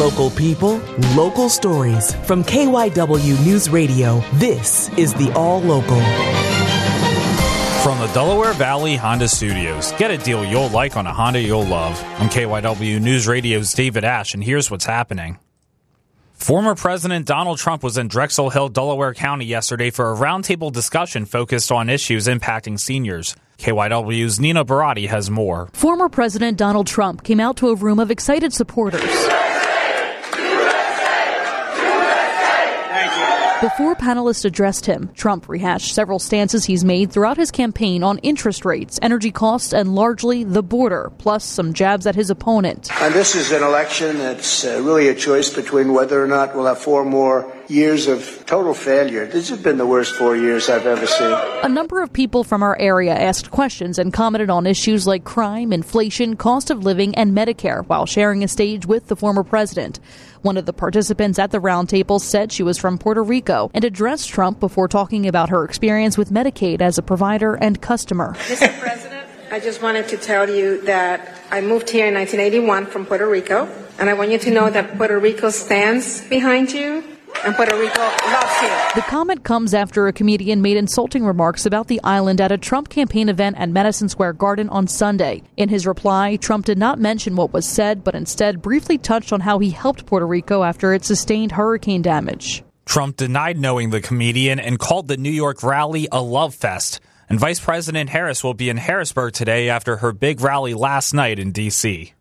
Local people, local stories. From KYW News Radio, this is the All Local. From the Delaware Valley Honda Studios, get a deal you'll like on a Honda you'll love. I'm KYW News Radio's David Ash, and here's what's happening. Former President Donald Trump was in Drexel Hill, Delaware County yesterday for a roundtable discussion focused on issues impacting seniors. KYW's Nina Barati has more. Former President Donald Trump came out to a room of excited supporters. Before panelists addressed him, Trump rehashed several stances he's made throughout his campaign on interest rates, energy costs, and largely the border, plus some jabs at his opponent. And this is an election that's really a choice between whether or not we'll have 4 more years of total failure. This has been the worst 4 years I've ever seen. A number of people from our area asked questions and commented on issues like crime, inflation, cost of living, and Medicare while sharing a stage with the former president. One of the participants at the roundtable said she was from Puerto Rico and addressed Trump before talking about her experience with Medicaid as a provider and customer. Mr. President, I just wanted to tell you that I moved here in 1981 from Puerto Rico, and I want you to know that Puerto Rico stands behind you. And Puerto Rico loves you. The comment comes after a comedian made insulting remarks about the island at a Trump campaign event at Madison Square Garden on Sunday. In his reply, Trump did not mention what was said, but instead briefly touched on how he helped Puerto Rico after it sustained hurricane damage. Trump denied knowing the comedian and called the New York rally a love fest. And Vice President Harris will be in Harrisburg today after her big rally last night in D.C.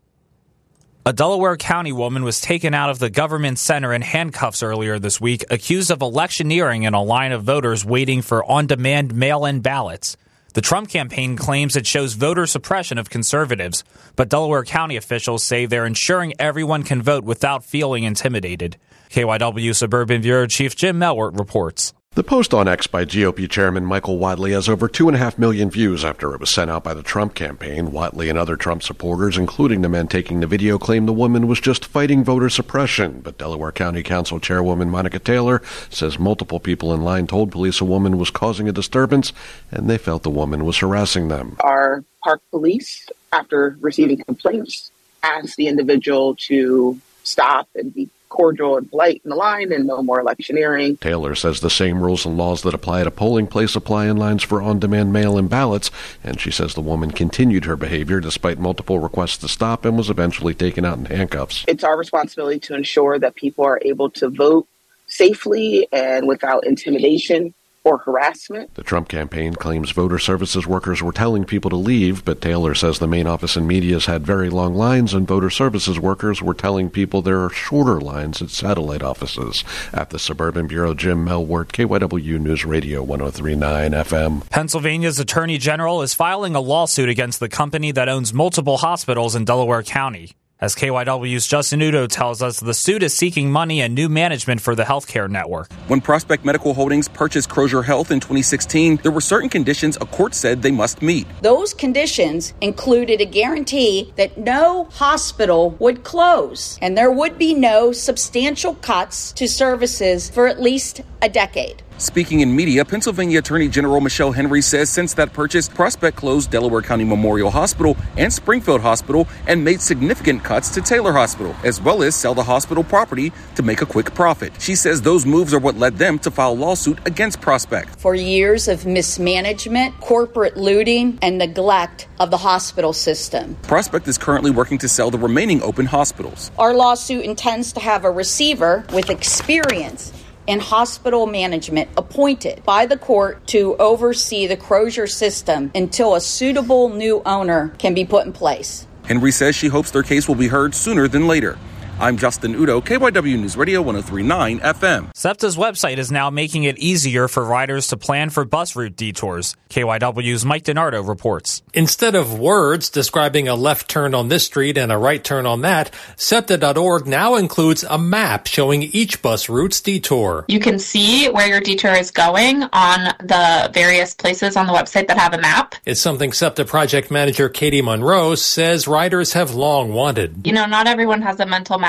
A Delaware County woman was taken out of the government center in handcuffs earlier this week, accused of electioneering in a line of voters waiting for on-demand mail-in ballots. The Trump campaign claims it shows voter suppression of conservatives, but Delaware County officials say they're ensuring everyone can vote without feeling intimidated. KYW Suburban Bureau Chief Jim Melwert reports. The post on X by GOP Chairman Michael Wadley has over 2.5 million views after it was sent out by the Trump campaign. Wadley and other Trump supporters, including the men taking the video, claimed the woman was just fighting voter suppression. But Delaware County Council Chairwoman Monica Taylor says multiple people in line told police a woman was causing a disturbance, and they felt the woman was harassing them. Our park police, after receiving complaints, asked the individual to stop and be cordial and polite in the line and no more electioneering. Taylor says the same rules and laws that apply at a polling place apply in lines for on-demand mail-in ballots, and she says the woman continued her behavior despite multiple requests to stop and was eventually taken out in handcuffs. It's our responsibility to ensure that people are able to vote safely and without intimidation or harassment. The Trump campaign claims voter services workers were telling people to leave, but Taylor says the main office in Media's had very long lines and voter services workers were telling people there are shorter lines at satellite offices. At the Suburban Bureau, Jim Melwert, KYW News Radio 103.9 FM. Pennsylvania's Attorney General is filing a lawsuit against the company that owns multiple hospitals in Delaware County. As KYW's Justin Udo tells us, the suit is seeking money and new management for the healthcare network. When Prospect Medical Holdings purchased Crozier Health in 2016, there were certain conditions a court said they must meet. Those conditions included a guarantee that no hospital would close and there would be no substantial cuts to services for at least a decade. Speaking in media, Pennsylvania Attorney General Michelle Henry says since that purchase, Prospect closed Delaware County Memorial Hospital and Springfield Hospital and made significant cuts to Taylor Hospital, as well as sell the hospital property to make a quick profit. She says those moves are what led them to file a lawsuit against Prospect. For years of mismanagement, corporate looting, and neglect of the hospital system. Prospect is currently working to sell the remaining open hospitals. Our lawsuit intends to have a receiver with experience in hospital management appointed by the court to oversee the Crozier system until a suitable new owner can be put in place. Henry says she hopes their case will be heard sooner than later. I'm Justin Udo, KYW News Radio 103.9 FM. SEPTA's website is now making it easier for riders to plan for bus route detours. KYW's Mike DiNardo reports. Instead of words describing a left turn on this street and a right turn on that, SEPTA.org now includes a map showing each bus route's detour. You can see where your detour is going on the various places on the website that have a map. It's something SEPTA project manager Katie Monroe says riders have long wanted. You know, not everyone has a mental map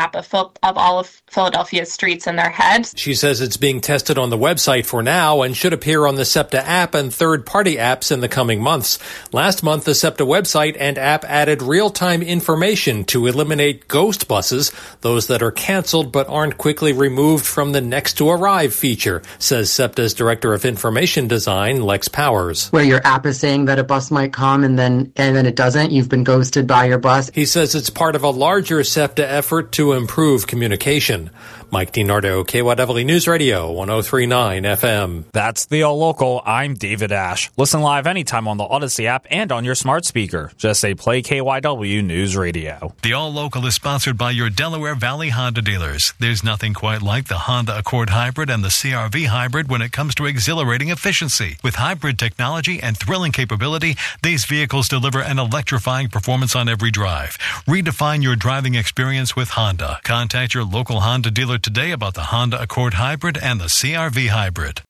map of all of Philadelphia's streets in their head. She says it's being tested on the website for now and should appear on the SEPTA app and third-party apps in the coming months. Last month, the SEPTA website and app added real-time information to eliminate ghost buses, those that are canceled but aren't quickly removed from the next to arrive feature, says SEPTA's Director of Information Design, Lex Powers. Where your app is saying that a bus might come and then it doesn't, you've been ghosted by your bus. He says it's part of a larger SEPTA effort to improve communication. Mike DiNardo, KYW News Radio, 103.9 FM. That's the All Local. I'm David Ash. Listen live anytime on the Odyssey app and on your smart speaker. Just say play KYW News Radio. The All Local is sponsored by your Delaware Valley Honda dealers. There's nothing quite like the Honda Accord Hybrid and the CR-V Hybrid when it comes to exhilarating efficiency. With hybrid technology and thrilling capability, these vehicles deliver an electrifying performance on every drive. Redefine your driving experience with Honda. Contact your local Honda dealer today about the Honda Accord Hybrid and the CR-V Hybrid.